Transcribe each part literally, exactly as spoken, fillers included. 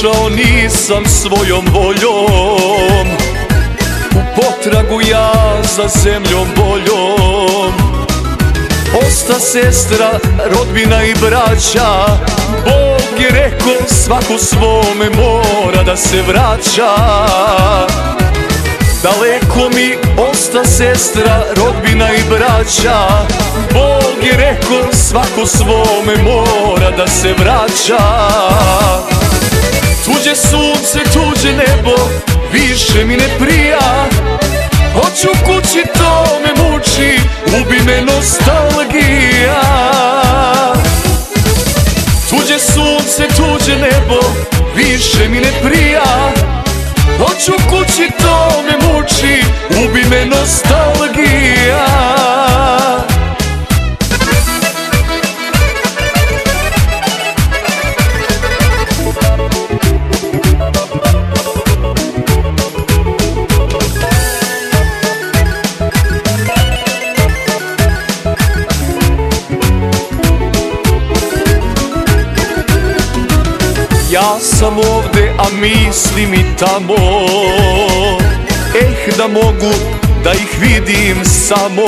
otišao nisam svojom voljom, u potragu ja za zemljom boljom. Osta sestra, rodbina i braća, Bog je rekao svako svome mora da se vraća. Daleko mi osta sestra, rodbina i braća, Bog je rekao svako svome mora da se vraća. Tuđe sunce, tuđe nebo, više mi ne prija, hoću kući, to me muči, ubi me nostalgija. Tuđe sunce, tuđe nebo, više mi ne prija, hoću kući, to me muči, ubi me nostalgija. Ja sam ovde, a misli mi tamo, eh da mogu da ih vidim samo.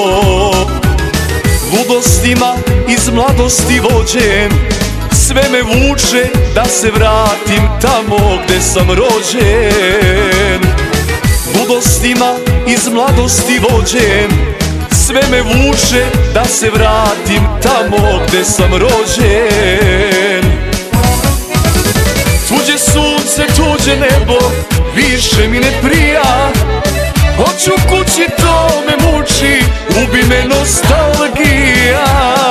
Ludostima iz mladosti vođen, sve me vuče da se vratim tamo gde sam rođen. Ludostima iz mladosti vođen, sve me vuče da se vratim tamo gde sam rođen. Tuđe sunce, tuđe nebo, više mi ne prija, hoću kući, to me muči, ubi me nostalgija.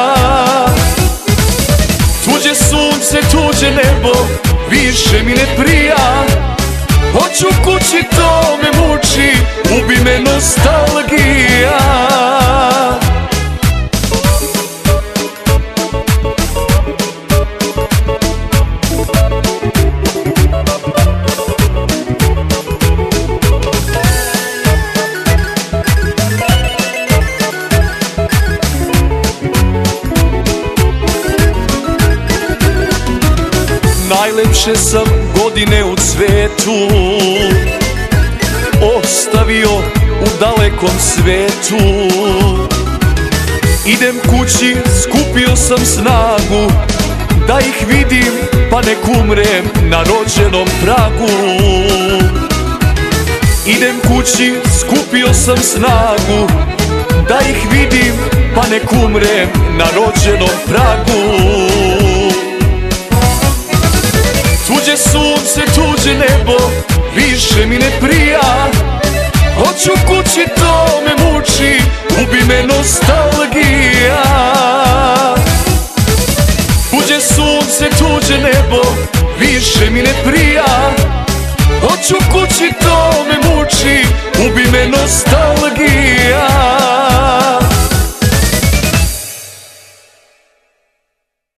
Tuđe sunce, tuđe nebo, više mi ne prija, hoću kući, to me muči, ubi me nostalgija. Najlepše sam godine u cvetu ostavio u dalekom svetu. Idem kući, skupio sam snagu da ih vidim, pa nek umrem na rođenom pragu. Idem kući, skupio sam snagu da ih vidim, pa nek umrem na rođenom pragu. Tuđe sunce, tuđe nebo, više mi ne prija, hoću kući, to me muči, ubi me nostalgija. Tuđe sunce, tuđe nebo, više mi ne prija, hoću kući, to me muči, ubi me nostalgija.